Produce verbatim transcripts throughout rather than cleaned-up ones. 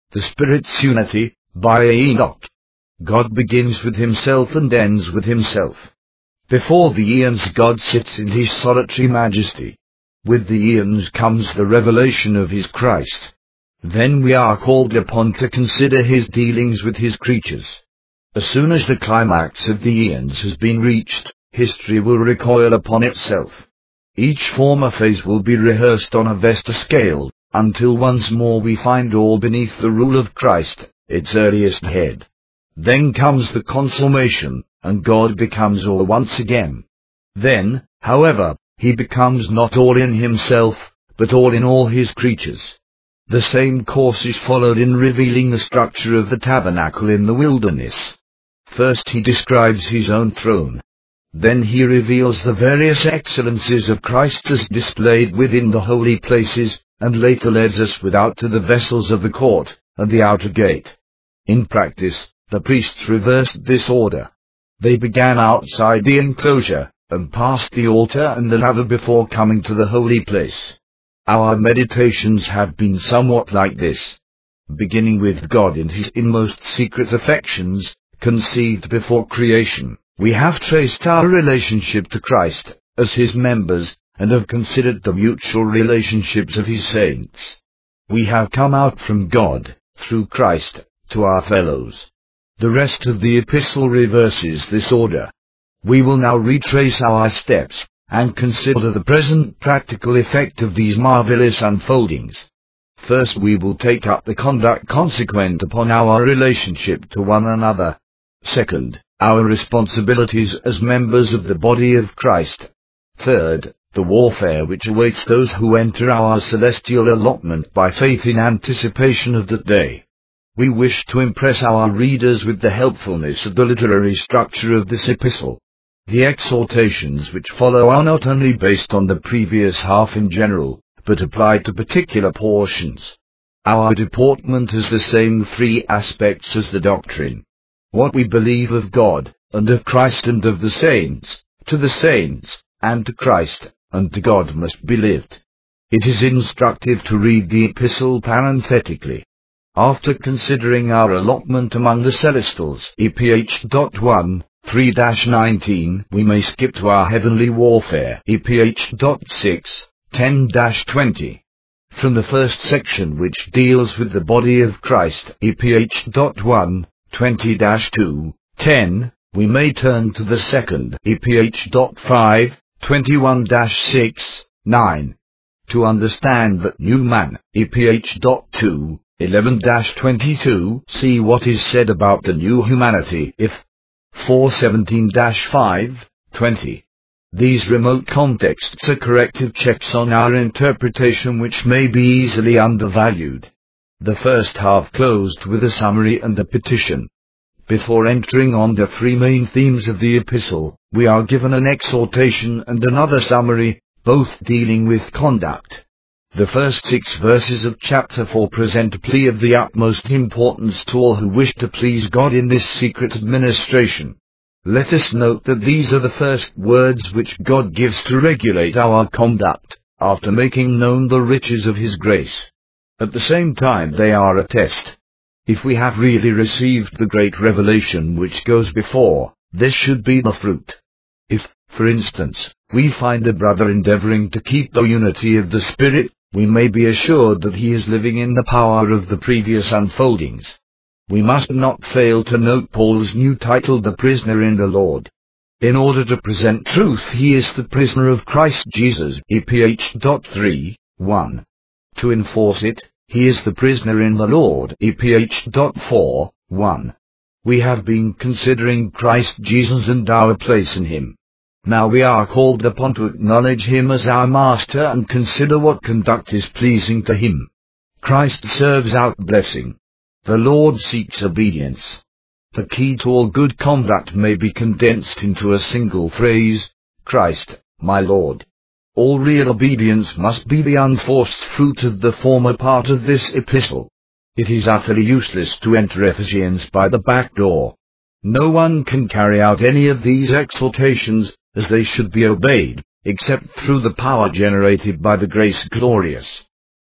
the Spirit's unity, by Enoch. God begins with himself and ends with himself. Before the eons God sits in his solitary majesty. With the eons comes the revelation of his Christ. Then we are called upon to consider his dealings with his creatures. As soon as the climax of the eons has been reached, history will recoil upon itself. Each former phase will be rehearsed on a vaster scale, until once more we find all beneath the rule of Christ, its earliest head. Then comes the consummation, and God becomes all once again. Then, however, he becomes not all in himself, but all in all his creatures. The same course is followed in revealing the structure of the tabernacle in the wilderness. First he describes his own throne. Then he reveals the various excellencies of Christ as displayed within the holy places, and later leads us without to the vessels of the court, and the outer gate. In practice, the priests reversed this order. They began outside the enclosure, and passed the altar and the laver before coming to the holy place. Our meditations have been somewhat like this. Beginning with God in his inmost secret affections, conceived before creation, we have traced our relationship to Christ, as his members, and have considered the mutual relationships of his saints. We have come out from God, through Christ, to our fellows. The rest of the epistle reverses this order. We will now retrace our steps, and consider the present practical effect of these marvelous unfoldings. First we will take up the conduct consequent upon our relationship to one another. Second, our responsibilities as members of the body of Christ. Third, the warfare which awaits those who enter our celestial allotment by faith in anticipation of that day. We wish to impress our readers with the helpfulness of the literary structure of this epistle. The exhortations which follow are not only based on the previous half in general, but apply to particular portions. Our deportment has the same three aspects as the doctrine. What we believe of God, and of Christ and of the saints, to the saints, and to Christ, and to God must be lived. It is instructive to read the epistle parenthetically. After considering our allotment among the Celestials, E P H one, three nineteen, we may skip to our heavenly warfare, E P H six, ten twenty. From the first section which deals with the body of Christ, E P H one, twenty two, ten, we may turn to the second, E P H five, twenty-one six, nine. To understand that new man, E P H two, eleven twenty-two, see what is said about the new humanity, if four seventeen five, twenty. These remote contexts are corrective checks on our interpretation which may be easily undervalued. The first half closed with a summary and a petition. Before entering on the three main themes of the epistle, we are given an exhortation and another summary, both dealing with conduct. The first six verses of chapter four present a plea of the utmost importance to all who wish to please God in this secret administration. Let us note that these are the first words which God gives to regulate our conduct, after making known the riches of his grace. At the same time they are a test. If we have really received the great revelation which goes before, this should be the fruit. If, for instance, we find a brother endeavoring to keep the unity of the Spirit, we may be assured that he is living in the power of the previous unfoldings. We must not fail to note Paul's new title, the prisoner in the Lord. In order to present truth, he is the prisoner of Christ Jesus, E P H three, one. To enforce it, he is the prisoner in the Lord, E P H four, one. We have been considering Christ Jesus and our place in him. Now we are called upon to acknowledge him as our master and consider what conduct is pleasing to him. Christ serves out blessing. The Lord seeks obedience. The key to all good conduct may be condensed into a single phrase: Christ, my Lord. All real obedience must be the unforced fruit of the former part of this epistle. It is utterly useless to enter Ephesians by the back door. No one can carry out any of these exhortations, as they should be obeyed, except through the power generated by the grace glorious.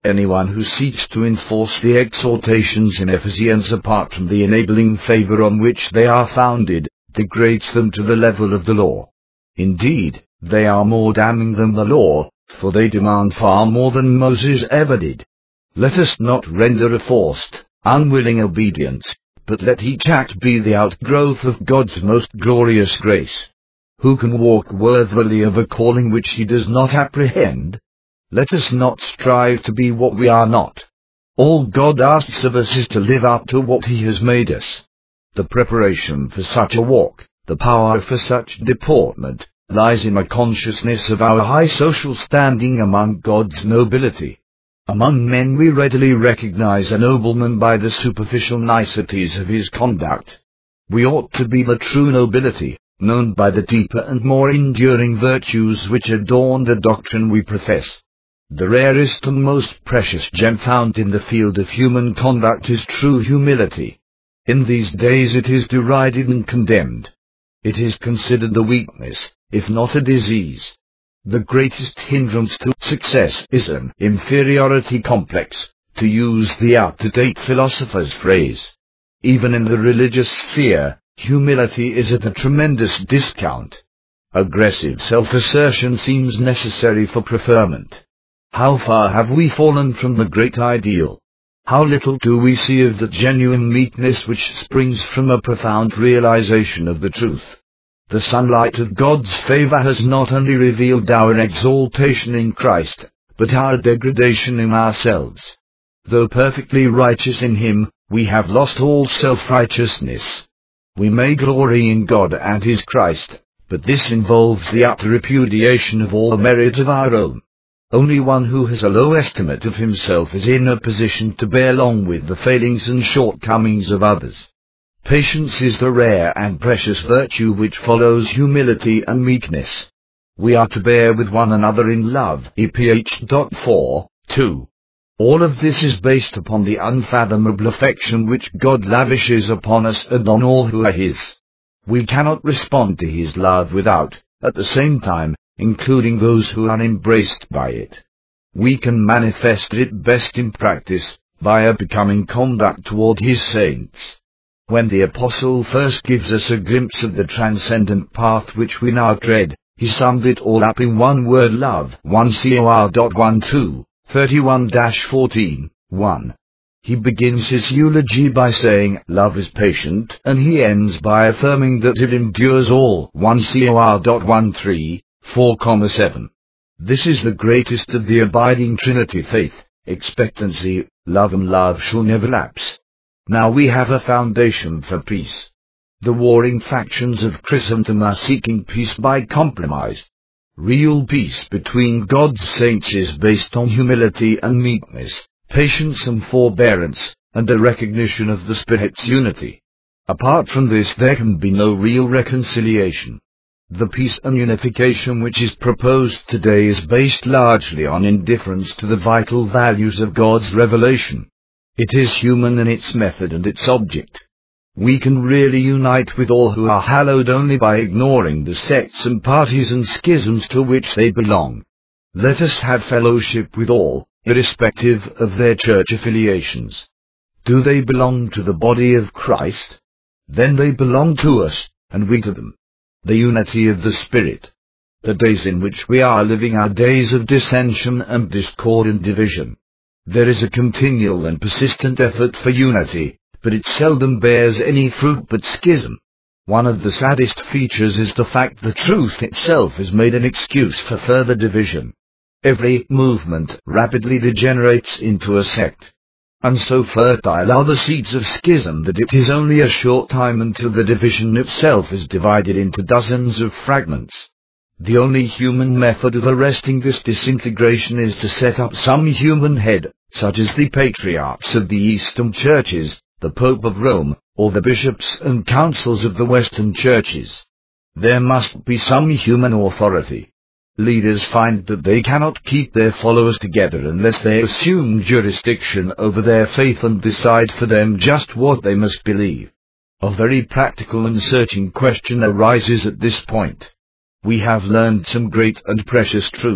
Anyone who seeks to enforce the exhortations in Ephesians apart from the enabling favor on which they are founded, degrades them to the level of the law. Indeed, they are more damning than the law, for they demand far more than Moses ever did. Let us not render a forced, unwilling obedience, but let each act be the outgrowth of God's most glorious grace. Who can walk worthily of a calling which he does not apprehend? Let us not strive to be what we are not. All God asks of us is to live up to what he has made us. The preparation for such a walk, the power for such deportment, lies in a consciousness of our high social standing among God's nobility. Among men we readily recognize a nobleman by the superficial niceties of his conduct. We ought to be the true nobility, known by the deeper and more enduring virtues which adorn the doctrine we profess. The rarest and most precious gem found in the field of human conduct is true humility. In these days it is derided and condemned. It is considered a weakness, if not a disease. The greatest hindrance to success is an inferiority complex, to use the out-to-date philosopher's phrase. Even in the religious sphere, humility is at a tremendous discount. Aggressive self-assertion seems necessary for preferment. How far have we fallen from the great ideal? How little do we see of the genuine meekness which springs from a profound realization of the truth? The sunlight of God's favor has not only revealed our exaltation in Christ, but our degradation in ourselves. Though perfectly righteous in him, we have lost all self-righteousness. We may glory in God and his Christ, but this involves the utter repudiation of all merit of our own. Only one who has a low estimate of himself is in a position to bear along with the failings and shortcomings of others. Patience is the rare and precious virtue which follows humility and meekness. We are to bear with one another in love. E P H four, two. All of this is based upon the unfathomable affection which God lavishes upon us and on all who are his. We cannot respond to his love without, at the same time, including those who are embraced by it. We can manifest it best in practice, by a becoming conduct toward his saints. When the Apostle first gives us a glimpse of the transcendent path which we now tread, he summed it all up in one word: love. First Cor twelve, thirty-one to fourteen, one. He begins his eulogy by saying, love is patient, and he ends by affirming that it endures all. First Cor thirteen, four to seven. This is the greatest of the abiding Trinity: faith, expectancy, love, and love shall never lapse. Now we have a foundation for peace. The warring factions of Christendom are seeking peace by compromise. Real peace between God's saints is based on humility and meekness, patience and forbearance, and a recognition of the Spirit's unity. Apart from this there can be no real reconciliation. The peace and unification which is proposed today is based largely on indifference to the vital values of God's revelation. It is human in its method and its object. We can really unite with all who are hallowed only by ignoring the sects and parties and schisms to which they belong. Let us have fellowship with all, irrespective of their church affiliations. Do they belong to the body of Christ? Then they belong to us, and we to them. The unity of the Spirit. The days in which we are living are days of dissension and discord and division. There is a continual and persistent effort for unity, but it seldom bears any fruit but schism. One of the saddest features is the fact that truth itself is made an excuse for further division. Every movement rapidly degenerates into a sect. And so fertile are the seeds of schism that it is only a short time until the division itself is divided into dozens of fragments. The only human method of arresting this disintegration is to set up some human head, such as the patriarchs of the Eastern churches, the Pope of Rome, or the bishops and councils of the Western churches. There must be some human authority. Leaders find that they cannot keep their followers together unless they assume jurisdiction over their faith and decide for them just what they must believe. A very practical and searching question arises at this point. We have learned some great and precious truths,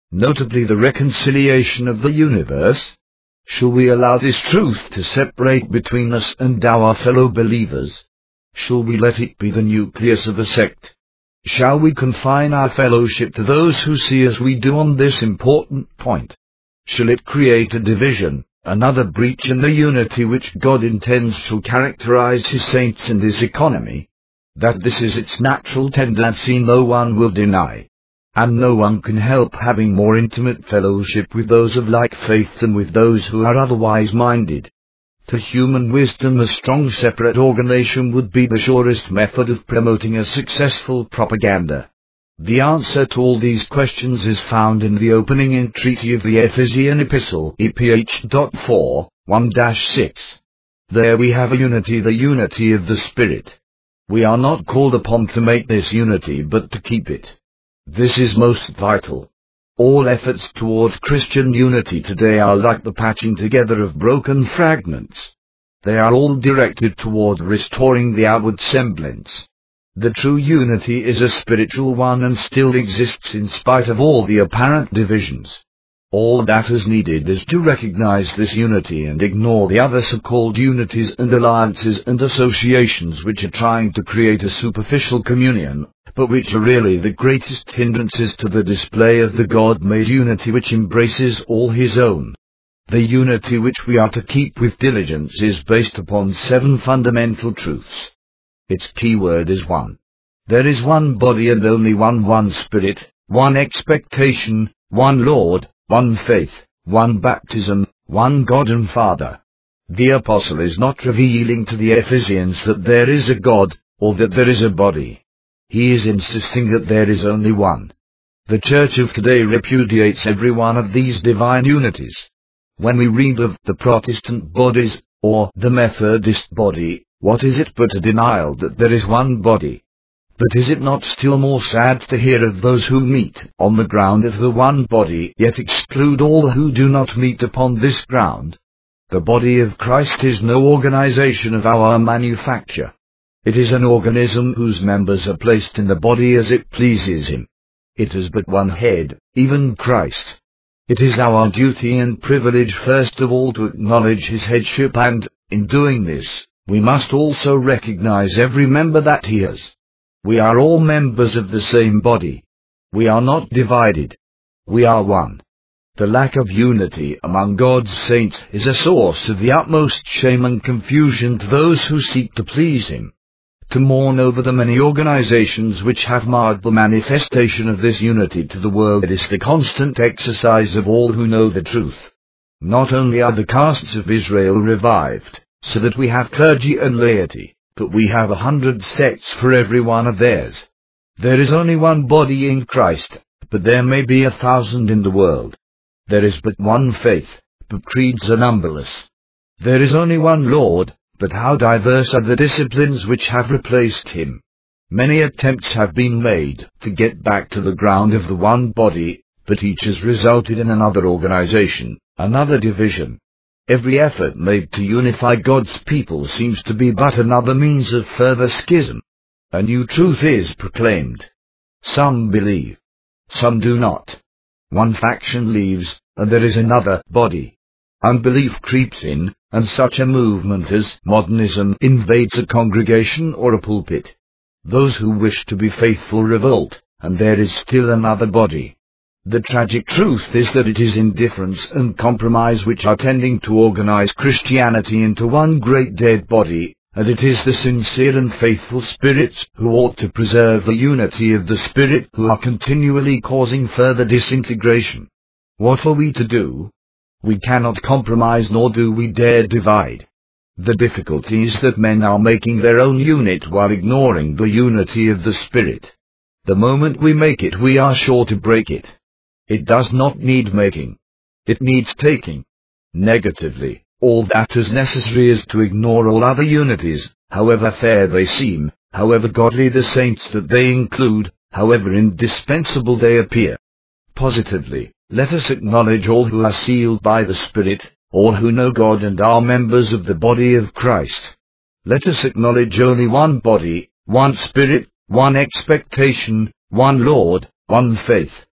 notably the reconciliation of the universe? Shall we allow this truth to separate between us and our fellow believers? Shall we let it be the nucleus of a sect? Shall we confine our fellowship to those who see as we do on this important point? Shall it create a division, another breach in the unity which God intends shall characterize His saints in this economy? That this is its natural tendency no one will deny. And no one can help having more intimate fellowship with those of like faith than with those who are otherwise minded. To human wisdom, a strong separate organization would be the surest method of promoting a successful propaganda. The answer to all these questions is found in the opening entreaty of the Ephesian Epistle, E P H four, one to six. There we have a unity, the unity of the Spirit. We are not called upon to make this unity, but to keep it. This is most vital. All efforts toward Christian unity today are like the patching together of broken fragments. They are all directed toward restoring the outward semblance. The true unity is a spiritual one and still exists in spite of all the apparent divisions. All that is needed is to recognize this unity and ignore the other so-called unities and alliances and associations which are trying to create a superficial communion, but which are really the greatest hindrances to the display of the God-made unity which embraces all His own. The unity which we are to keep with diligence is based upon seven fundamental truths. Its key word is one. There is one body and only one one Spirit, one expectation, one Lord, one faith, one baptism, one God and Father. The Apostle is not revealing to the Ephesians that there is a God, or that there is a body. He is insisting that there is only one. The Church of today repudiates every one of these divine unities. When we read of the Protestant bodies, or the Methodist body, what is it but a denial that there is one body? But is it not still more sad to hear of those who meet on the ground of the one body, yet exclude all who do not meet upon this ground? The body of Christ is no organization of our manufacture. It is an organism whose members are placed in the body as it pleases Him. It has but one head, even Christ. It is our duty and privilege first of all to acknowledge His headship, and, in doing this, we must also recognize every member that He has. We are all members of the same body. We are not divided. We are one. The lack of unity among God's saints is a source of the utmost shame and confusion to those who seek to please Him. To mourn over the many organizations which have marred the manifestation of this unity to the world is the constant exercise of all who know the truth. Not only are the castes of Israel revived, so that we have clergy and laity, but we have a hundred sects for every one of theirs. There is only one body in Christ, but there may be a thousand in the world. There is but one faith, but creeds are numberless. There is only one Lord, but how diverse are the disciplines which have replaced Him. Many attempts have been made to get back to the ground of the one body, but each has resulted in another organization, another division. Every effort made to unify God's people seems to be but another means of further schism. A new truth is proclaimed. Some believe. Some do not. One faction leaves, and there is another body. Unbelief creeps in, and such a movement as modernism invades a congregation or a pulpit. Those who wish to be faithful revolt, and there is still another body. The tragic truth is that it is indifference and compromise which are tending to organize Christianity into one great dead body, and it is the sincere and faithful spirits who ought to preserve the unity of the Spirit who are continually causing further disintegration. What are we to do? We cannot compromise, nor do we dare divide. The difficulty is that men are making their own unit while ignoring the unity of the Spirit. The moment we make it, we are sure to break it. It does not need making. It needs taking. Negatively, all that is necessary is to ignore all other unities, however fair they seem, however godly the saints that they include, however indispensable they appear. Positively, let us acknowledge all who are sealed by the Spirit, all who know God and are members of the body of Christ. Let us acknowledge only one body, one Spirit, one expectation, one Lord, one faith,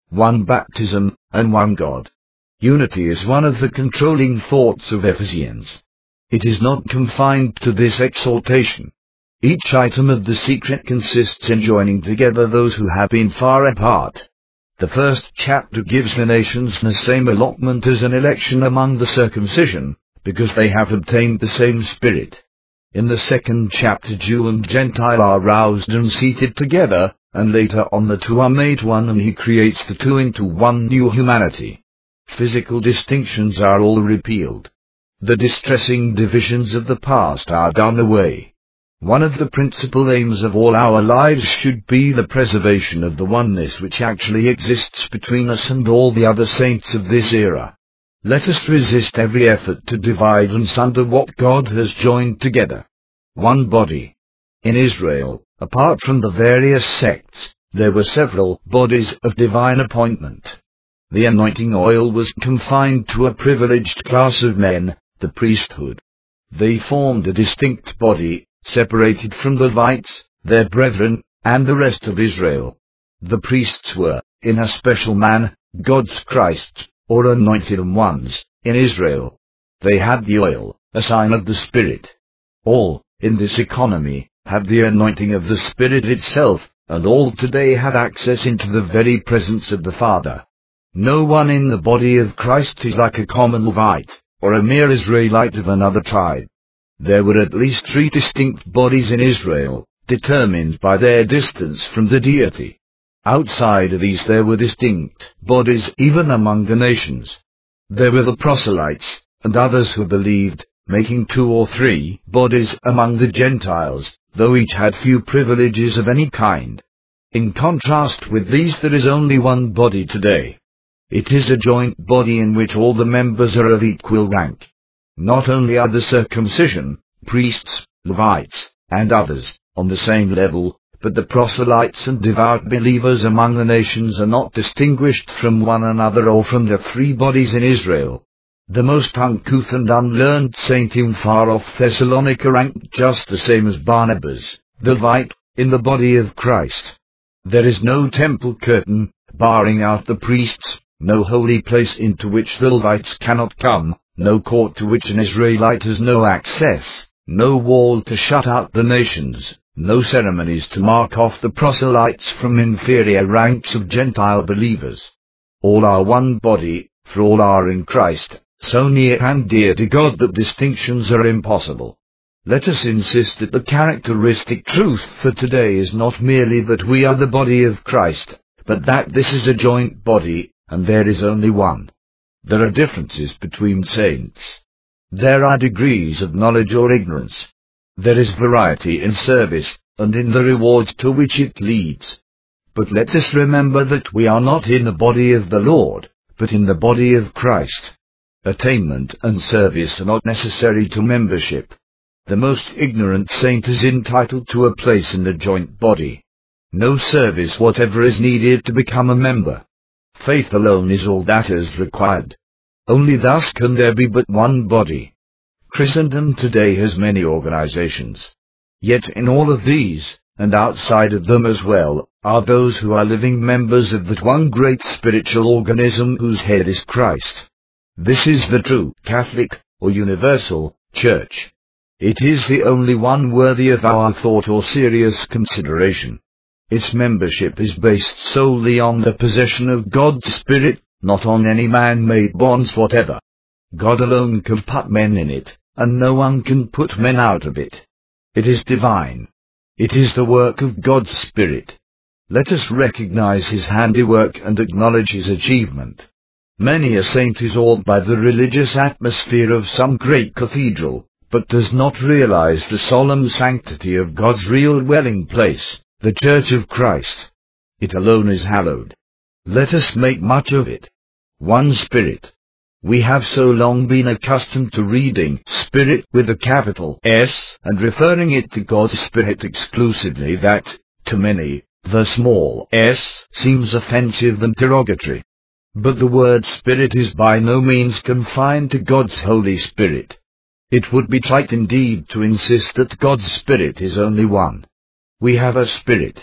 one baptism, and one God. Unity is one of the controlling thoughts of Ephesians. It is not confined to this exhortation. Each item of the secret consists in joining together those who have been far apart. The first chapter gives the nations the same allotment as an election among the circumcision, because they have obtained the same Spirit. In the second chapter Jew and Gentile are roused and seated together, and later on the two are made one, and he creates the two into one new humanity. Physical distinctions are all repealed. The distressing divisions of the past are done away. One of the principal aims of all our lives should be the preservation of the oneness which actually exists between us and all the other saints of this era. Let us resist every effort to divide and sunder what God has joined together. One body. In Israel, apart from the various sects, there were several bodies of divine appointment. The anointing oil was confined to a privileged class of men, the priesthood. They formed a distinct body, separated from the Levites, their brethren, and the rest of Israel. The priests were, in a special man, God's Christ, or anointed ones, in Israel. They had the oil, a sign of the Spirit. All, in this economy, had the anointing of the Spirit itself, and all today had access into the very presence of the Father. No one in the body of Christ is like a common Levite, or a mere Israelite of another tribe. There were at least three distinct bodies in Israel, determined by their distance from the deity. Outside of these there were distinct bodies even among the nations. There were the proselytes, and others who believed, making two or three bodies among the Gentiles, though each had few privileges of any kind. In contrast with these there is only one body today. It is a joint body in which all the members are of equal rank. Not only are the circumcision, priests, Levites, and others, on the same level, but the proselytes and devout believers among the nations are not distinguished from one another or from the three bodies in Israel. The most uncouth and unlearned saint in far-off Thessalonica ranked just the same as Barnabas, the Levite, in the body of Christ. There is no temple curtain, barring out the priests, no holy place into which the Levites cannot come, no court to which an Israelite has no access, no wall to shut out the nations, no ceremonies to mark off the proselytes from inferior ranks of Gentile believers. All are one body, for all are in Christ, so near and dear to God that distinctions are impossible. Let us insist that the characteristic truth for today is not merely that we are the body of Christ, but that this is a joint body, and there is only one. There are differences between saints. There are degrees of knowledge or ignorance. There is variety in service, and in the rewards to which it leads. But let us remember that we are not in the body of the Lord, but in the body of Christ. Attainment and service are not necessary to membership. The most ignorant saint is entitled to a place in the joint body. No service whatever is needed to become a member. Faith alone is all that is required. Only thus can there be but one body. Christendom today has many organizations. Yet in all of these, and outside of them as well, are those who are living members of that one great spiritual organism whose head is Christ. This is the true Catholic, or universal, Church. It is the only one worthy of our thought or serious consideration. Its membership is based solely on the possession of God's Spirit, not on any man-made bonds whatever. God alone can put men in it, and no one can put men out of it. It is divine. It is the work of God's Spirit. Let us recognize His handiwork and acknowledge His achievement. Many a saint is awed by the religious atmosphere of some great cathedral, but does not realize the solemn sanctity of God's real dwelling place, the Church of Christ. It alone is hallowed. Let us make much of it. One Spirit. We have so long been accustomed to reading Spirit with a capital S and referring it to God's Spirit exclusively that, to many, the small s seems offensive and derogatory. But the word Spirit is by no means confined to God's Holy Spirit. It would be trite indeed to insist that God's Spirit is only one. We have a Spirit.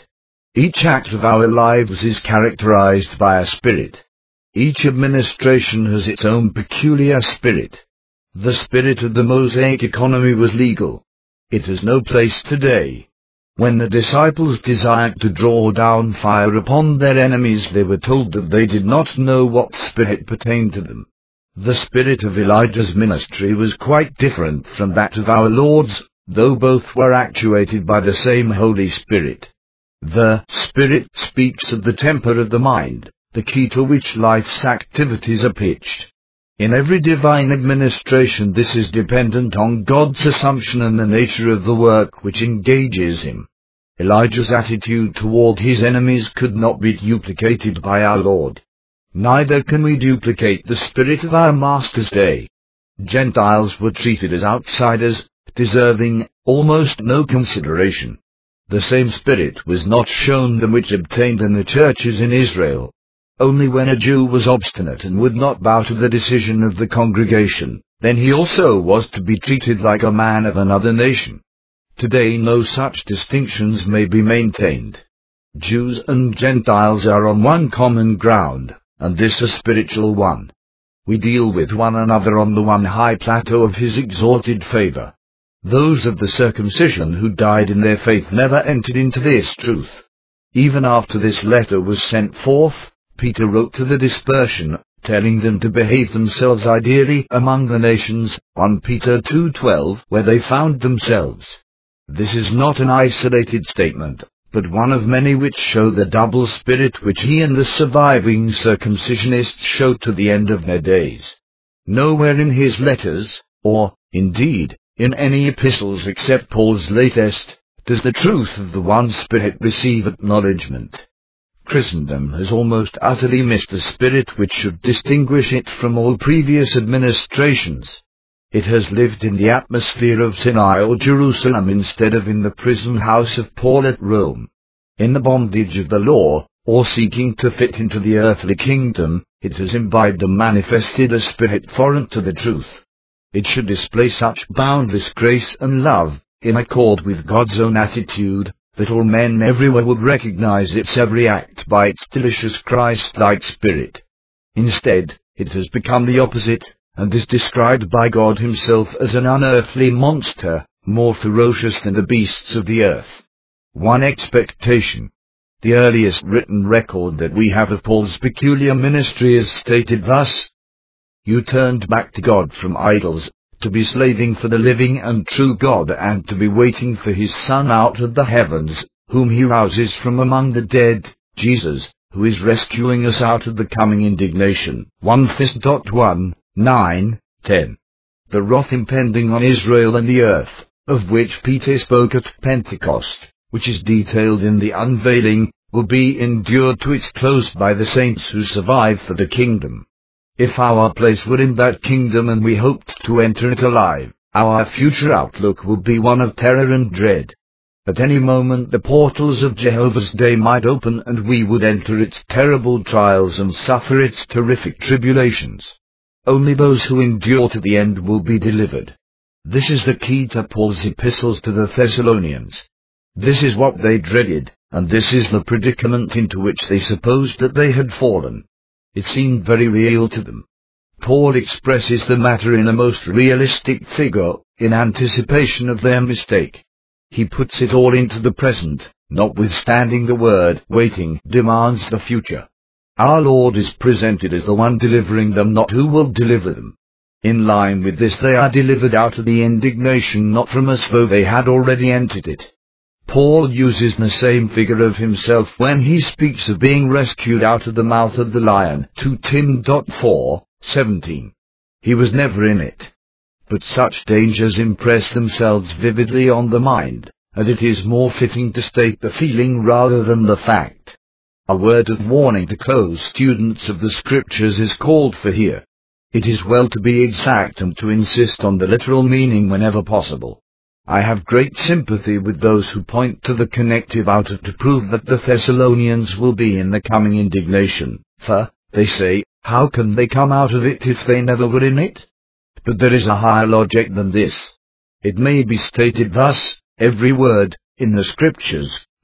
Each act of our lives is characterized by a spirit. Each administration has its own peculiar spirit. The spirit of the Mosaic economy was legal. It has no place today. When the disciples desired to draw down fire upon their enemies, they were told that they did not know what spirit pertained to them. The spirit of Elijah's ministry was quite different from that of our Lord's, though both were actuated by the same Holy Spirit. The Spirit speaks of the temper of the mind, the key to which life's activities are pitched. In every divine administration this is dependent on God's assumption and the nature of the work which engages him. Elijah's attitude toward his enemies could not be duplicated by our Lord. Neither can we duplicate the spirit of our Master's day. Gentiles were treated as outsiders, deserving almost no consideration. The same spirit was not shown them which obtained in the churches in Israel. Only when a Jew was obstinate and would not bow to the decision of the congregation, then he also was to be treated like a man of another nation. Today no such distinctions may be maintained. Jews and Gentiles are on one common ground, and this a spiritual one. We deal with one another on the one high plateau of his exalted favor. Those of the circumcision who died in their faith never entered into this truth. Even after this letter was sent forth, Peter wrote to the dispersion, telling them to behave themselves ideally among the nations, First Peter two twelve, where they found themselves. This is not an isolated statement, but one of many which show the double spirit which he and the surviving circumcisionists showed to the end of their days. Nowhere in his letters, or, indeed, in any epistles except Paul's latest, does the truth of the one Spirit receive acknowledgment. Christendom has almost utterly missed the spirit which should distinguish it from all previous administrations. It has lived in the atmosphere of Sinai or Jerusalem instead of in the prison house of Paul at Rome. In the bondage of the law, or seeking to fit into the earthly kingdom, it has imbibed and manifested a spirit foreign to the truth. It should display such boundless grace and love, in accord with God's own attitude, that all men everywhere would recognize its every act by its delicious Christ-like spirit. Instead, it has become the opposite, and is described by God himself as an unearthly monster, more ferocious than the beasts of the earth. One expectation. The earliest written record that we have of Paul's peculiar ministry is stated thus: "You turned back to God from idols, to be slaving for the living and true God, and to be waiting for his Son out of the heavens, whom he rouses from among the dead, Jesus, who is rescuing us out of the coming indignation." First Thessalonians one, nine, ten. The wrath impending on Israel and the earth, of which Peter spoke at Pentecost, which is detailed in the unveiling, will be endured to its close by the saints who survive for the kingdom. If our place were in that kingdom and we hoped to enter it alive, our future outlook would be one of terror and dread. At any moment the portals of Jehovah's day might open and we would enter its terrible trials and suffer its terrific tribulations. Only those who endure to the end will be delivered. This is the key to Paul's epistles to the Thessalonians. This is what they dreaded, and this is the predicament into which they supposed that they had fallen. It seemed very real to them. Paul expresses the matter in a most realistic figure, in anticipation of their mistake. He puts it all into the present, notwithstanding the word waiting demands the future. Our Lord is presented as the one delivering them, not who will deliver them. In line with this they are delivered out of the indignation, not from as though they had already entered it. Paul uses the same figure of himself when he speaks of being rescued out of the mouth of the lion, Second Timothy four, seventeen. He was never in it. But such dangers impress themselves vividly on the mind, and it is more fitting to state the feeling rather than the fact. A word of warning to close students of the Scriptures is called for here. It is well to be exact and to insist on the literal meaning whenever possible. I have great sympathy with those who point to the connective outer to prove that the Thessalonians will be in the coming indignation, for, they say, how can they come out of it if they never were in it? But there is a higher logic than this. It may be stated thus: every word, in the Scriptures,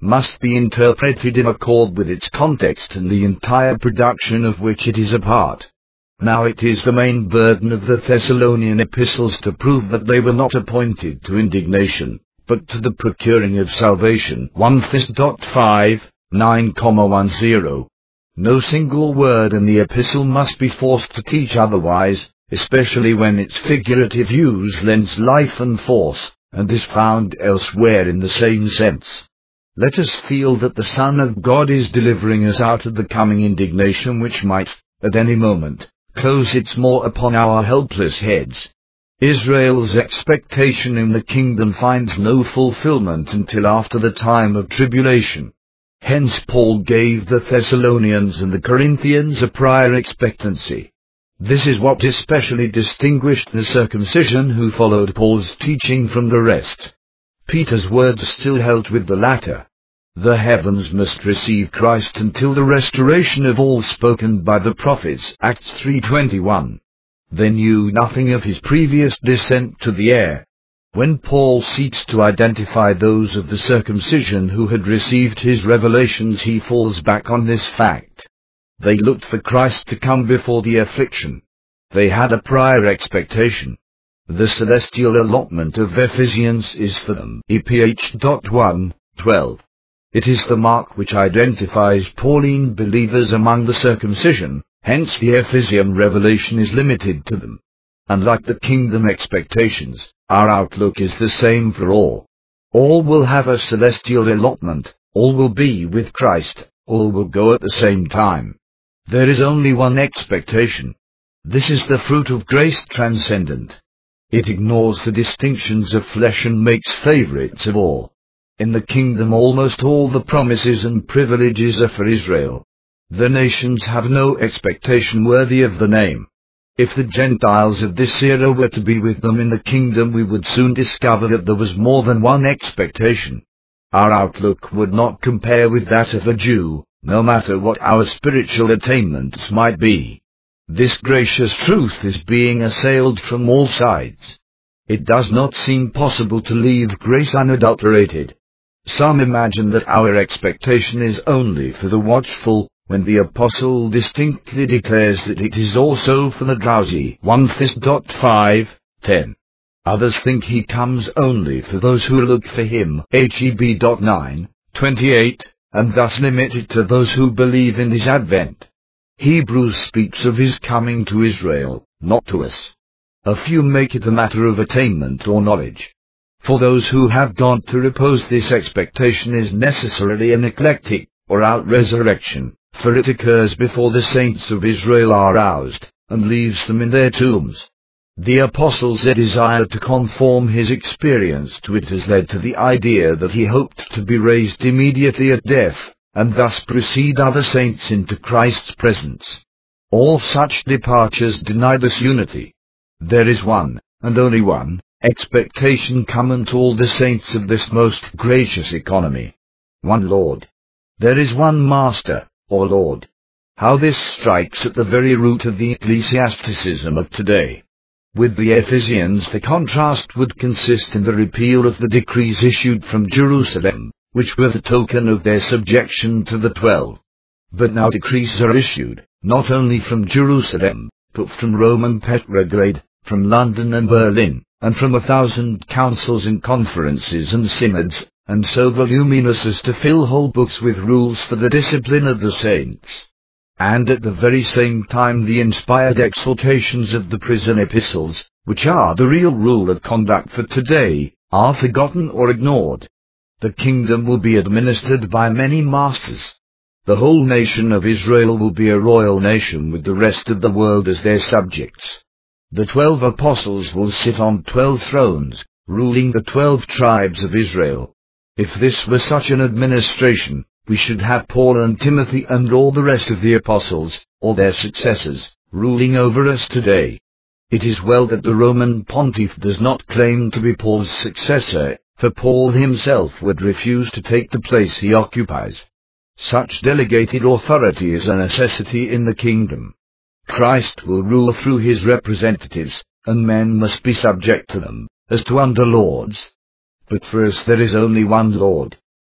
must be interpreted in accord with its context and the entire production of which it is a part. Now it is the main burden of the Thessalonian epistles to prove that they were not appointed to indignation, but to the procuring of salvation. First Thessalonians five, nine ten. No single word in the epistle must be forced to teach otherwise, especially when its figurative use lends life and force, and is found elsewhere in the same sense. Let us feel that the Son of God is delivering us out of the coming indignation which might, at any moment, close its maw upon our helpless heads. Israel's expectation in the kingdom finds no fulfillment until after the time of tribulation. Hence Paul gave the Thessalonians and the Corinthians a prior expectancy. This is what especially distinguished the circumcision who followed Paul's teaching from the rest. Peter's words still held with the latter. The heavens must receive Christ until the restoration of all spoken by the prophets. Acts three twenty-one. They knew nothing of his previous descent to the air. When Paul seeks to identify those of the circumcision who had received his revelations, he falls back on this fact. They looked for Christ to come before the affliction. They had a prior expectation. The celestial allotment of Ephesians is for them. E P H one twelve. It is the mark which identifies Pauline believers among the circumcision, hence the Ephesian revelation is limited to them. Unlike the kingdom expectations, our outlook is the same for all. All will have a celestial allotment, all will be with Christ, all will go at the same time. There is only one expectation. This is the fruit of grace transcendent. It ignores the distinctions of flesh and makes favorites of all. In the kingdom almost all the promises and privileges are for Israel. The nations have no expectation worthy of the name. If the Gentiles of this era were to be with them in the kingdom, we would soon discover that there was more than one expectation. Our outlook would not compare with that of a Jew, no matter what our spiritual attainments might be. This gracious truth is being assailed from all sides. It does not seem possible to leave grace unadulterated. Some imagine that our expectation is only for the watchful, when the apostle distinctly declares that it is also for the drowsy. First Thessalonians five ten. Others think he comes only for those who look for him. Heb nine twenty-eight, and thus limit it to those who believe in his advent. Hebrews speaks of his coming to Israel, not to us. A few make it a matter of attainment or knowledge. For those who have God to repose, this expectation is necessarily an eclectic, or out-resurrection, for it occurs before the saints of Israel are roused, and leaves them in their tombs. The apostle's desire to conform his experience to it has led to the idea that he hoped to be raised immediately at death, and thus precede other saints into Christ's presence. All such departures deny this unity. There is one, and only one, expectation common to all the saints of this most gracious economy. One Lord. There is one Master, or Lord. How this strikes at the very root of the ecclesiasticism of today. With the Ephesians, the contrast would consist in the repeal of the decrees issued from Jerusalem, which were the token of their subjection to the twelve. But now decrees are issued, not only from Jerusalem, but from Rome and Petrograd, from London and Berlin, and from a thousand councils and conferences and synods, and so voluminous as to fill whole books with rules for the discipline of the saints. And at the very same time the inspired exhortations of the prison epistles, which are the real rule of conduct for today, are forgotten or ignored. The kingdom will be administered by many masters. The whole nation of Israel will be a royal nation with the rest of the world as their subjects. The twelve apostles will sit on twelve thrones, ruling the twelve tribes of Israel. If this were such an administration, we should have Paul and Timothy and all the rest of the apostles, or their successors, ruling over us today. It is well that the Roman pontiff does not claim to be Paul's successor, for Paul himself would refuse to take the place he occupies. Such delegated authority is a necessity in the kingdom. Christ will rule through his representatives, and men must be subject to them, as to under lords. But for us there is only one Lord.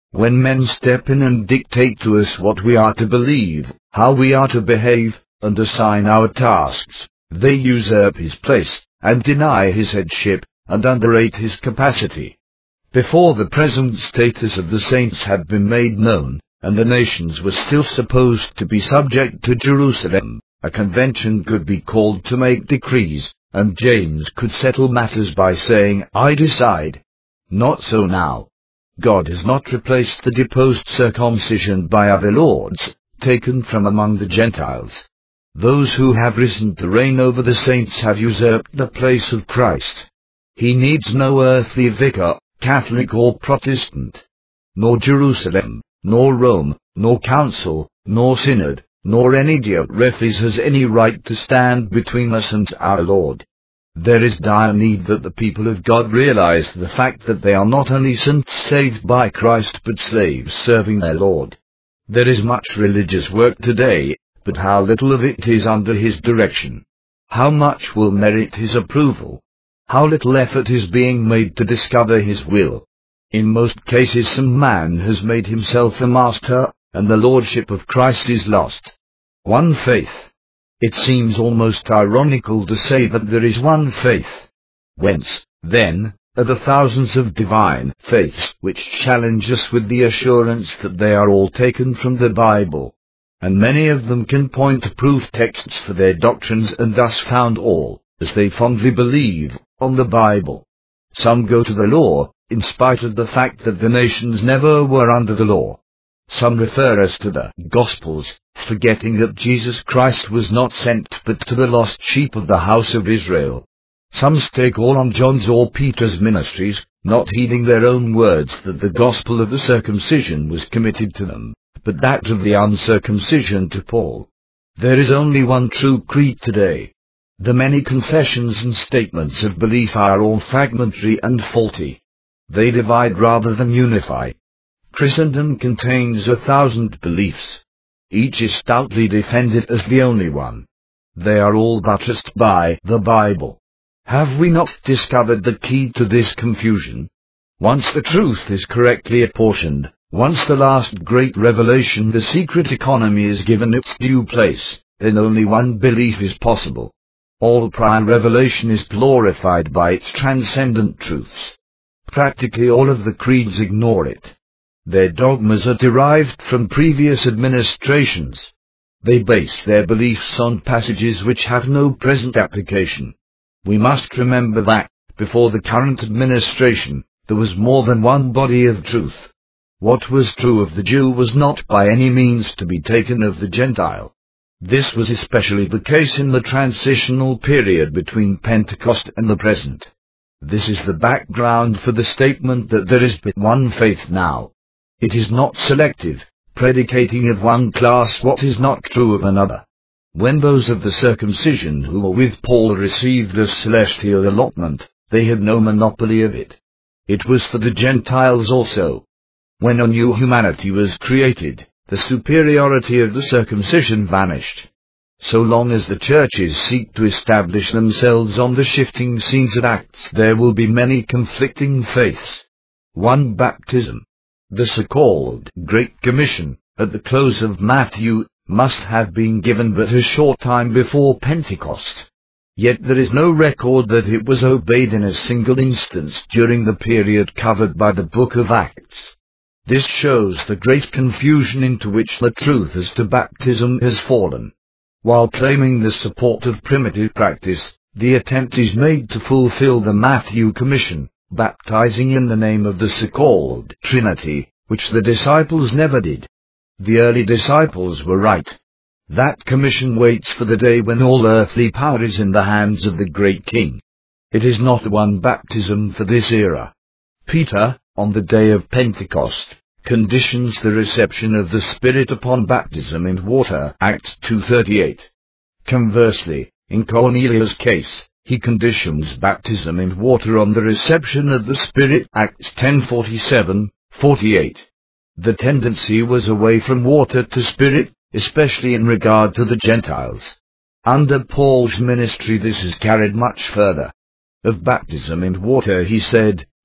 When men step in and dictate to us what we are to believe, how we are to behave, and assign our tasks, they usurp his place, and deny his headship, and underrate his capacity. Before the present status of the saints had been made known, and the nations were still supposed to be subject to Jerusalem, a convention could be called to make decrees, and James could settle matters by saying, "I decide." Not so now. God has not replaced the deposed circumcision by other lords, taken from among the Gentiles. Those who have risen to reign over the saints have usurped the place of Christ. He needs no earthly vicar, Catholic or Protestant, nor Jerusalem, nor Rome, nor council, nor synod, nor any Diocrephis has any right to stand between us and our Lord. There is dire need that the people of God realize the fact that they are not only saints saved by Christ but slaves serving their Lord. There is much religious work today, but how little of it is under his direction? How much will merit his approval? How little effort is being made to discover his will? In most cases some man has made himself a master, and the lordship of Christ is lost. One faith. It seems almost ironical to say that there is one faith. Whence, then, are the thousands of divine faiths which challenge us with the assurance that they are all taken from the Bible? And many of them can point to proof texts for their doctrines and thus found all, as they fondly believe, on the Bible. Some go to the law, in spite of the fact that the nations never were under the law. Some refer us to the Gospels, forgetting that Jesus Christ was not sent but to the lost sheep of the house of Israel. Some stake all on John's or Peter's ministries, not heeding their own words that the gospel of the circumcision was committed to them, but that of the uncircumcision to Paul. There is only one true creed today. The many confessions and statements of belief are all fragmentary and faulty. They divide rather than unify. Christendom contains a thousand beliefs. Each is stoutly defended as the only one. They are all buttressed by the Bible. Have we not discovered the key to this confusion? Once the truth is correctly apportioned, once the last great revelation, the secret economy, is given its due place, then only one belief is possible. All prior revelation is glorified by its transcendent truths. Practically all of the creeds ignore it. Their dogmas are derived from previous administrations. They base their beliefs on passages which have no present application. We must remember that, before the current administration, there was more than one body of truth. What was true of the Jew was not by any means to be taken of the Gentile. This was especially the case in the transitional period between Pentecost and the present. This is the background for the statement that there is but one faith now. It is not selective, predicating of one class what is not true of another. When those of the circumcision who were with Paul received the celestial allotment, they had no monopoly of it. It was for the Gentiles also. When a new humanity was created, the superiority of the circumcision vanished. So long as the churches seek to establish themselves on the shifting scenes of Acts, there will be many conflicting faiths. One baptism. The so-called Great Commission, at the close of Matthew, must have been given but a short time before Pentecost. Yet there is no record that it was obeyed in a single instance during the period covered by the book of Acts. This shows the great confusion into which the truth as to baptism has fallen. While claiming the support of primitive practice, the attempt is made to fulfill the Matthew Commission, baptizing in the name of the so-called Trinity, which the disciples never did. The early disciples were right. That commission waits for the day when all earthly power is in the hands of the great King. It is not one baptism for this era. Peter, on the day of Pentecost, conditions the reception of the Spirit upon baptism in water, Acts two thirty-eight. Conversely, in Cornelius' case, he conditions baptism in water on the reception of the Spirit, Acts ten forty-seven, forty-eight. The tendency was away from water to Spirit, especially in regard to the Gentiles. Under Paul's ministry this is carried much further. Of baptism in water he said,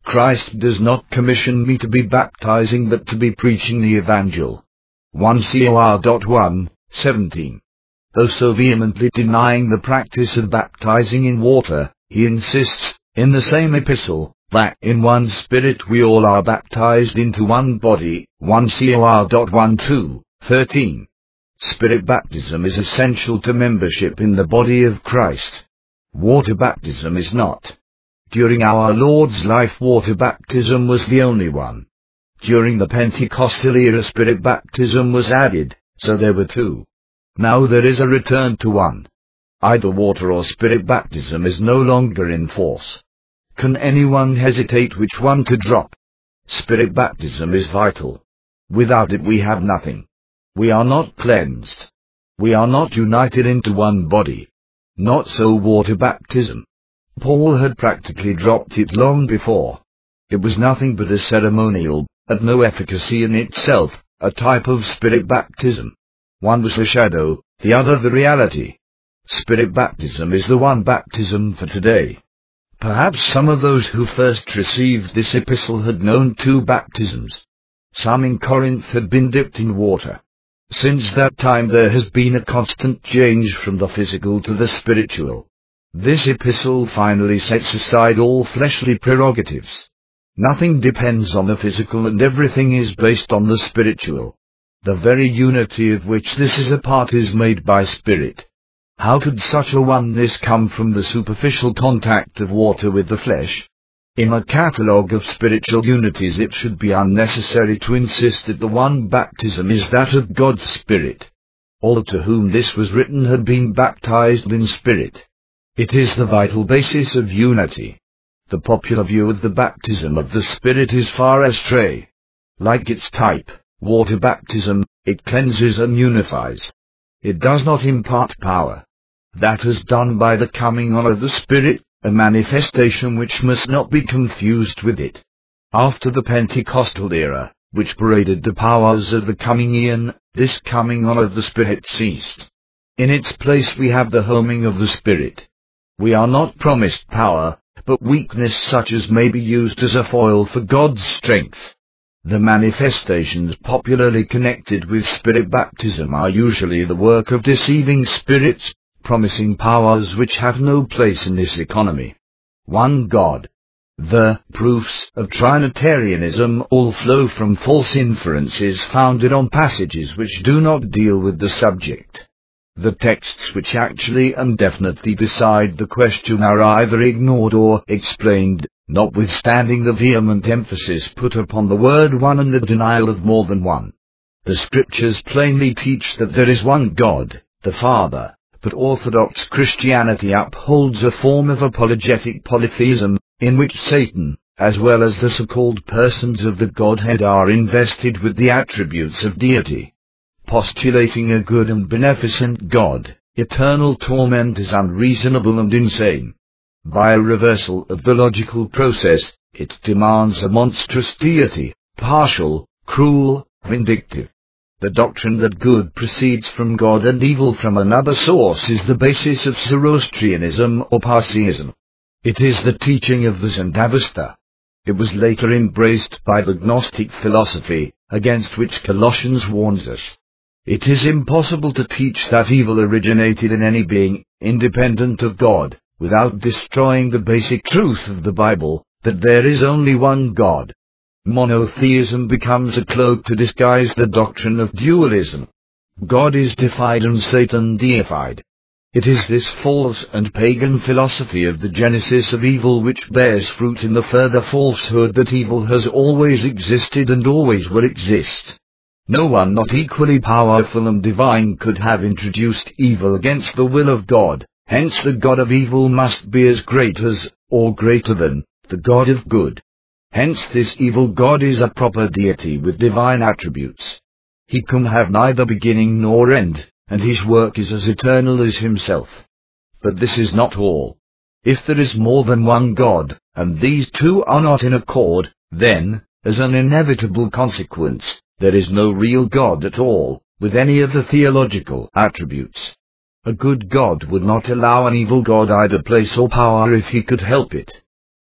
Christ does not commission me to be baptizing but to be preaching the Evangel. First Cor one seventeen. Though so vehemently denying the practice of baptizing in water, he insists, in the same epistle, that in one Spirit we all are baptized into one body, First Cor one two thirteen. Spirit baptism is essential to membership in the body of Christ. Water baptism is not. During our Lord's life, water baptism was the only one. During the Pentecostal era, Spirit baptism was added, so there were two. Now there is a return to one. Either water or Spirit baptism is no longer in force. Can anyone hesitate which one to drop? Spirit baptism is vital. Without it we have nothing. We are not cleansed. We are not united into one body. Not so water baptism. Paul had practically dropped it long before. It was nothing but a ceremonial, had no efficacy in itself, a type of Spirit baptism. One was the shadow, the other the reality. Spirit baptism is the one baptism for today. Perhaps some of those who first received this epistle had known two baptisms. Some in Corinth had been dipped in water. Since that time there has been a constant change from the physical to the spiritual. This epistle finally sets aside all fleshly prerogatives. Nothing depends on the physical and everything is based on the spiritual. The very unity of which this is a part is made by Spirit. How could such a oneness come from the superficial contact of water with the flesh? In a catalogue of spiritual unities it should be unnecessary to insist that the one baptism is that of God's Spirit. All to whom this was written had been baptized in Spirit. It is the vital basis of unity. The popular view of the baptism of the Spirit is far astray. Like its type, water baptism, it cleanses and unifies. It does not impart power. That is done by the coming on of the Spirit, a manifestation which must not be confused with it. After the Pentecostal era, which paraded the powers of the coming eon, this coming on of the Spirit ceased. In its place we have the homing of the Spirit. We are not promised power, but weakness such as may be used as a foil for God's strength. The manifestations popularly connected with Spirit baptism are usually the work of deceiving spirits, promising powers which have no place in this economy. One God. The proofs of Trinitarianism all flow from false inferences founded on passages which do not deal with the subject. The texts which actually and definitely decide the question are either ignored or explained, notwithstanding the vehement emphasis put upon the word one and the denial of more than one. The Scriptures plainly teach that there is one God, the Father, but Orthodox Christianity upholds a form of apologetic polytheism, in which Satan, as well as the so-called persons of the Godhead, are invested with the attributes of deity. Postulating a good and beneficent God, eternal torment is unreasonable and insane. By a reversal of the logical process, it demands a monstrous deity, partial, cruel, vindictive. The doctrine that good proceeds from God and evil from another source is the basis of Zoroastrianism or Parsiism. It is the teaching of the Zendavesta. It was later embraced by the Gnostic philosophy, against which Colossians warns us. It is impossible to teach that evil originated in any being, independent of God, without destroying the basic truth of the Bible, that there is only one God. Monotheism becomes a cloak to disguise the doctrine of dualism. God is deified and Satan deified. It is this false and pagan philosophy of the genesis of evil which bears fruit in the further falsehood that evil has always existed and always will exist. No one not equally powerful and divine could have introduced evil against the will of God, hence the God of evil must be as great as, or greater than, the God of good. Hence this evil God is a proper deity with divine attributes. He can have neither beginning nor end, and his work is as eternal as himself. But this is not all. If there is more than one God, and these two are not in accord, then, as an inevitable consequence, there is no real God at all, with any of the theological attributes. A good God would not allow an evil God either place or power if he could help it.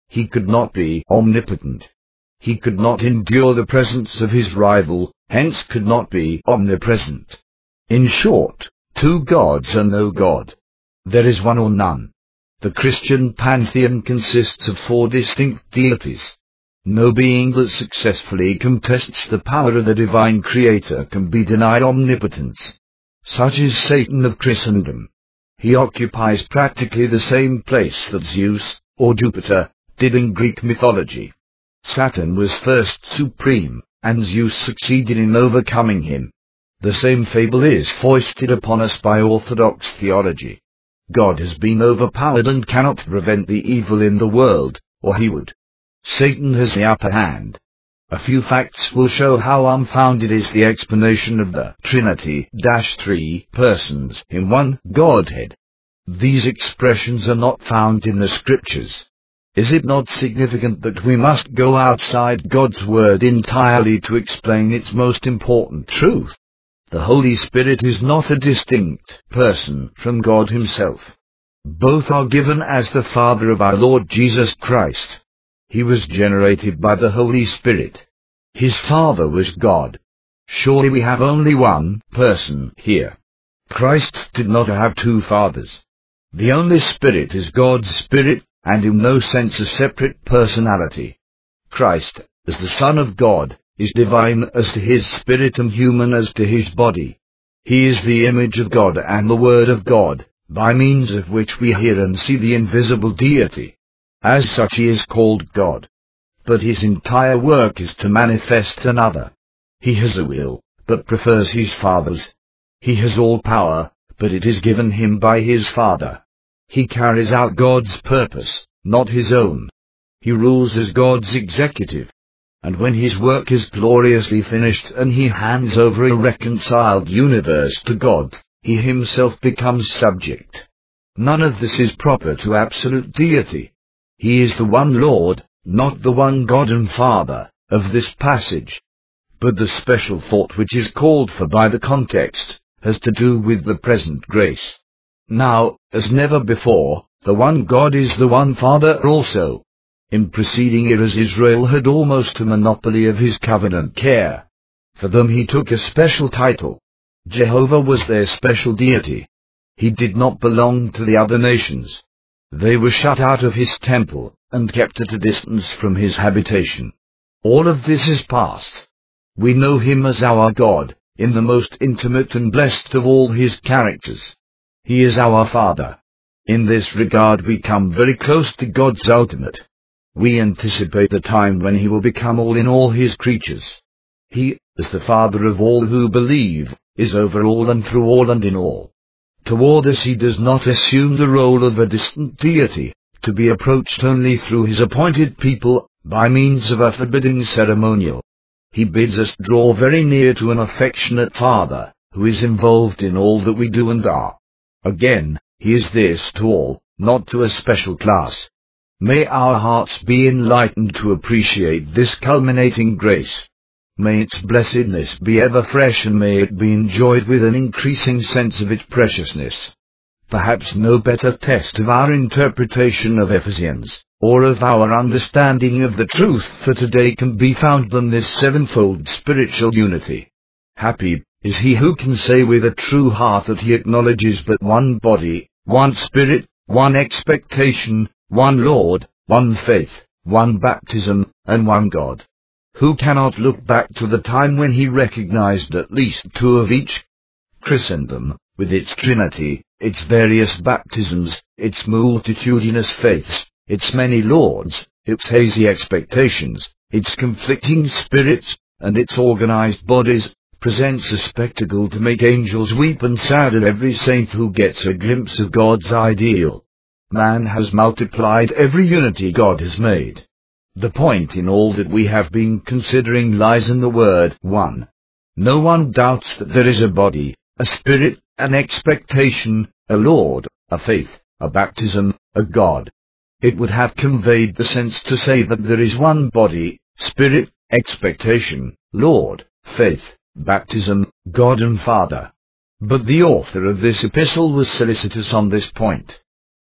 He could not be omnipotent. He could not endure the presence of his rival, hence could not be omnipresent. In short, two gods are no God. There is one or none. The Christian pantheon consists of four distinct deities. No being that successfully contests the power of the divine Creator can be denied omnipotence. Such is Satan of Christendom. He occupies practically the same place that Zeus, or Jupiter, did in Greek mythology. Saturn was first supreme, and Zeus succeeded in overcoming him. The same fable is foisted upon us by Orthodox theology. God has been overpowered and cannot prevent the evil in the world, or he would. Satan has the upper hand. A few facts will show how unfounded is the explanation of the Trinity, three persons in one Godhead. These expressions are not found in the Scriptures. Is it not significant that we must go outside God's Word entirely to explain its most important truth? The Holy Spirit is not a distinct person from God Himself. Both are given as the Father of our Lord Jesus Christ. He was generated by the Holy Spirit. His Father was God. Surely we have only one person here. Christ did not have two fathers. The only Spirit is God's Spirit, and in no sense a separate personality. Christ, as the Son of God, is divine as to His Spirit and human as to His body. He is the image of God and the Word of God, by means of which we hear and see the invisible deity. As such He is called God. But His entire work is to manifest another. He has a will, but prefers His Father's. He has all power, but it is given Him by His Father. He carries out God's purpose, not His own. He rules as God's executive. And when His work is gloriously finished and He hands over a reconciled universe to God, He Himself becomes subject. None of this is proper to absolute deity. He is the one Lord, not the one God and Father, of this passage. But the special thought which is called for by the context has to do with the present grace. Now, as never before, the one God is the one Father also. In preceding eras Israel had almost a monopoly of His covenant care. For them He took a special title. Jehovah was their special deity. He did not belong to the other nations. They were shut out of His temple, and kept at a distance from His habitation. All of this is past. We know Him as our God, in the most intimate and blessed of all His characters. He is our Father. In this regard we come very close to God's ultimate. We anticipate the time when He will become all in all His creatures. He, as the Father of all who believe, is over all and through all and in all. Toward us He does not assume the role of a distant deity, to be approached only through His appointed people, by means of a forbidding ceremonial. He bids us draw very near to an affectionate Father, who is involved in all that we do and are. Again, He is this to all, not to a special class. May our hearts be enlightened to appreciate this culminating grace. May its blessedness be ever fresh, and may it be enjoyed with an increasing sense of its preciousness. Perhaps no better test of our interpretation of Ephesians, or of our understanding of the truth for today can be found than this sevenfold spiritual unity. Happy is he who can say with a true heart that he acknowledges but one body, one Spirit, one expectation, one Lord, one faith, one baptism, and one God. Who cannot look back to the time when he recognized at least two of each? Christendom, with its Trinity, its various baptisms, its multitudinous faiths, its many lords, its hazy expectations, its conflicting spirits, and its organized bodies, presents a spectacle to make angels weep and sadden every saint who gets a glimpse of God's ideal. Man has multiplied every unity God has made. The point in all that we have been considering lies in the word one. No one doubts that there is a body, a spirit, an expectation, a Lord, a faith, a baptism, a God. It would have conveyed the sense to say that there is one body, spirit, expectation, Lord, faith, baptism, God and Father. But the author of this epistle was solicitous on this point.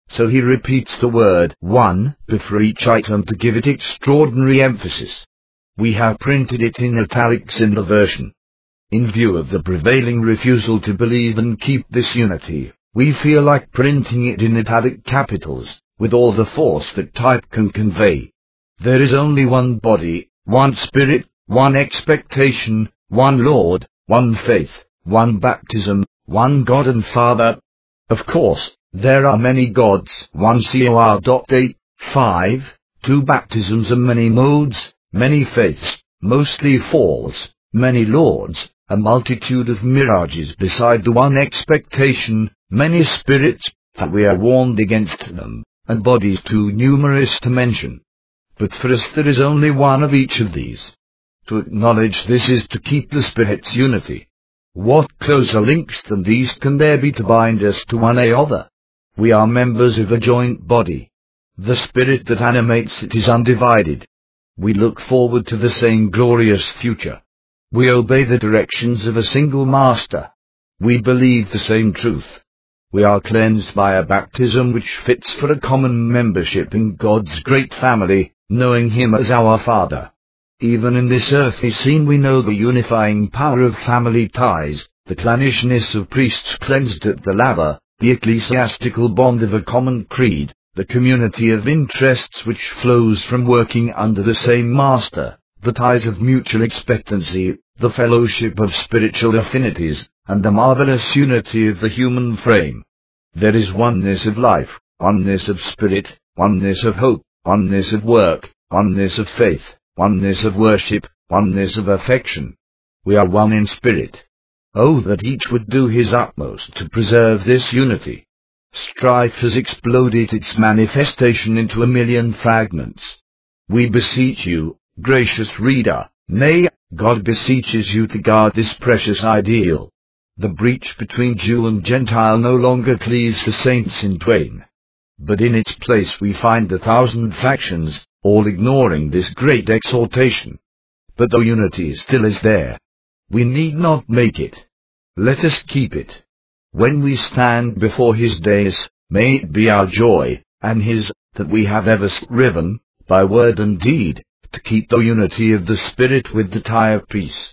so he repeats the word one before each item to give it extraordinary emphasis. We have printed it in italics in the version. In view of the prevailing refusal to believe and keep this unity, we feel like printing it in italic capitals, with all the force that type can convey. There is only one body, one Spirit, one expectation, one Lord, one faith, one baptism, one God and Father. Of course, there are many gods, one Cor eight, five, two baptisms and many modes, many faiths, mostly false, many lords, a multitude of mirages beside the one expectation, many spirits, that we are warned against them, and bodies too numerous to mention. But for us there is only one of each of these. To acknowledge this is to keep the Spirit's unity. What closer links than these can there be to bind us to one another? We are members of a joint body. The Spirit that animates it is undivided. We look forward to the same glorious future. We obey the directions of a single Master. We believe the same truth. We are cleansed by a baptism which fits for a common membership in God's great family, knowing Him as our Father. Even in this earthly scene we know the unifying power of family ties, the clannishness of priests cleansed at the laver, the ecclesiastical bond of a common creed, the community of interests which flows from working under the same Master, the ties of mutual expectancy, the fellowship of spiritual affinities, and the marvelous unity of the human frame. There is oneness of life, oneness of spirit, oneness of hope, oneness of work, oneness of faith, oneness of worship, oneness of affection. We are one in spirit. Oh, that each would do his utmost to preserve this unity. Strife has exploded its manifestation into a million fragments. We beseech you, gracious reader, nay, God beseeches you to guard this precious ideal. The breach between Jew and Gentile no longer cleaves the saints in twain. But in its place we find a thousand factions, all ignoring this great exhortation. But the unity still is there. We need not make it. Let us keep it. When we stand before His days, may it be our joy, and His, that we have ever striven, by word and deed, to keep the unity of the Spirit with the tie of peace.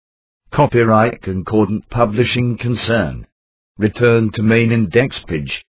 Copyright Concordant Publishing Concern. Return to main index page.